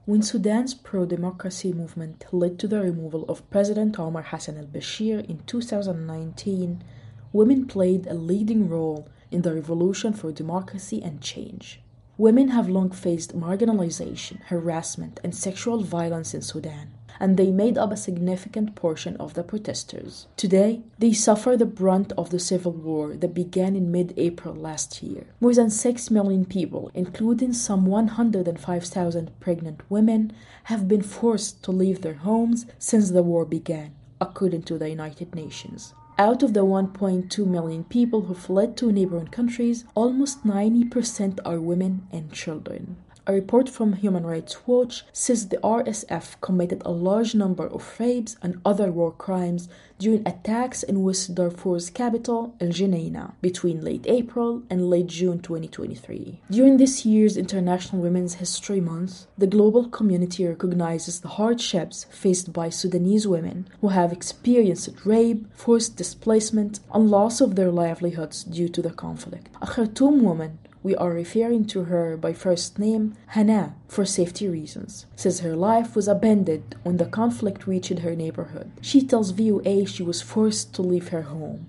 When Sudan's pro-democracy movement led to the removal of President Omar Hassan al-Bashir in 2019, women played a leading role in the revolution for democracy and change. Women have long faced marginalization, harassment, and sexual violence in Sudan, and they made up a significant portion of the protesters. Today, they suffer the brunt of the civil war that began in mid-April last year. More than 6 million people, including some 105,000 pregnant women, have been forced to leave their homes since the war began, according to the United Nations. Out of the 1.2 million people who fled to neighboring countries, almost 90% are women and children. A report from Human Rights Watch says the RSF committed a large number of rapes and other war crimes during attacks in West Darfur's capital, El Geneina, between late April and late June 2023. During this year's International Women's History Month, the global community recognizes the hardships faced by Sudanese women who have experienced rape, forced displacement, and loss of their livelihoods due to the conflict. A Khartoum woman, we are referring to her by first name, Hana, for safety reasons, says her life was abandoned when the conflict reached her neighborhood. She tells VOA she was forced to leave her home.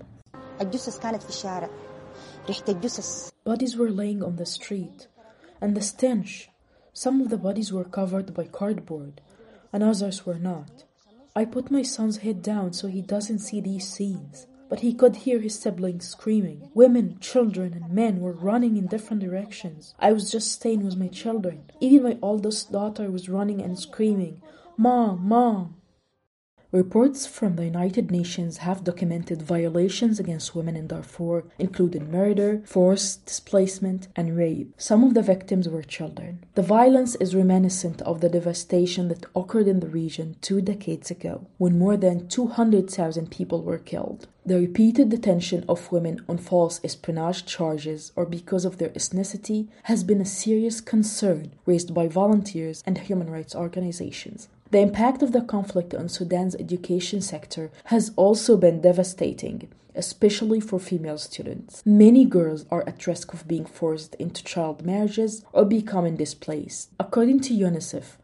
Bodies were laying on the street, and the stench. Some of the bodies were covered by cardboard, and others were not. I put my son's head down so he doesn't see these scenes. But he could hear his siblings screaming. Women, children, and men were running in different directions. I was just staying with my children. Even my oldest daughter was running and screaming, "Mom, Mom!" Reports from the United Nations have documented violations against women in Darfur, including murder, forced displacement, and rape. Some of the victims were children. The violence is reminiscent of the devastation that occurred in the region 2 decades ago, when more than 200,000 people were killed. The repeated detention of women on false espionage charges or because of their ethnicity has been a serious concern raised by volunteers and human rights organizations. The impact of the conflict on Sudan's education sector has also been devastating, especially for female students. Many girls are at risk of being forced into child marriages or becoming displaced. According to UNICEF,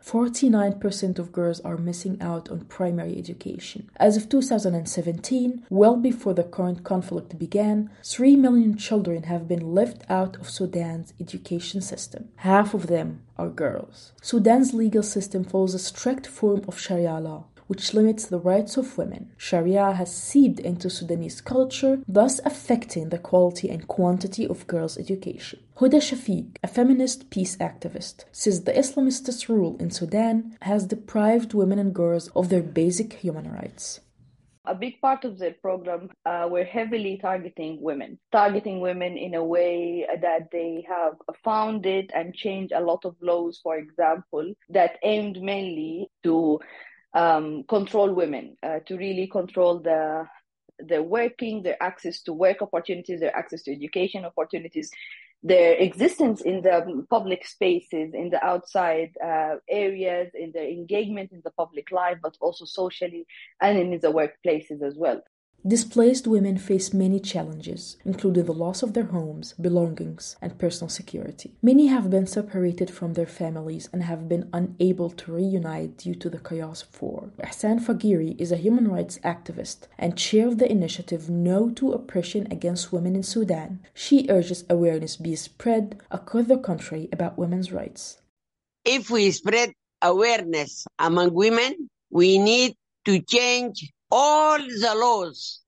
49% of girls are missing out on primary education. As of 2017, well before the current conflict began, 3 million children have been left out of Sudan's education system. Half of them are girls. Sudan's legal system follows a strict form of Sharia law, which limits the rights of women. Sharia has seeped into Sudanese culture, thus affecting the quality and quantity of girls' education. Huda Shafiq, a feminist peace activist, says the Islamist rule in Sudan has deprived women and girls of their basic human rights. A big part of the program were heavily targeting women in a way that they have founded and changed a lot of laws, for example, that aimed mainly to control women, to really control their working, their access to work opportunities, their access to education opportunities, their existence in the public spaces, in the outside areas, in their engagement in the public life, but also socially and in the workplaces as well. Displaced women face many challenges, including the loss of their homes, belongings, and personal security. Many have been separated from their families and have been unable to reunite due to the chaos of war. Ihsan Faghiri is a human rights activist and chair of the initiative No to Oppression Against Women in Sudan. She urges awareness be spread across the country about women's rights. If we spread awareness among women, we need to change all the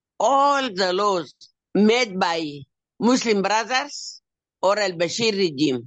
laws made by Muslim Brothers or al-Bashir regime.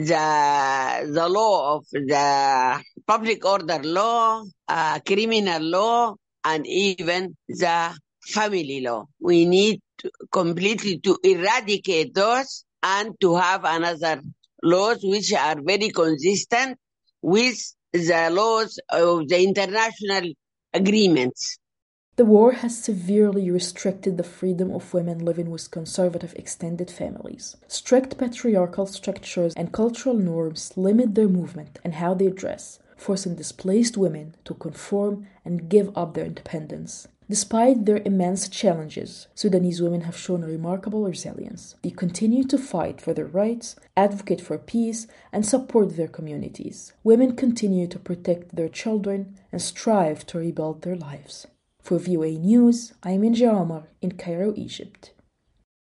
The law of the public order law, criminal law, and even the family law. We need completely to eradicate those and to have another laws which are very consistent with the laws of the international agreements. The war has severely restricted the freedom of women living with conservative extended families. Strict patriarchal structures and cultural norms limit their movement and how they dress, forcing displaced women to conform and give up their independence. Despite their immense challenges, Sudanese women have shown remarkable resilience. They continue to fight for their rights, advocate for peace, and support their communities. Women continue to protect their children and strive to rebuild their lives. For VOA News, I'm Inja Omar in Cairo, Egypt.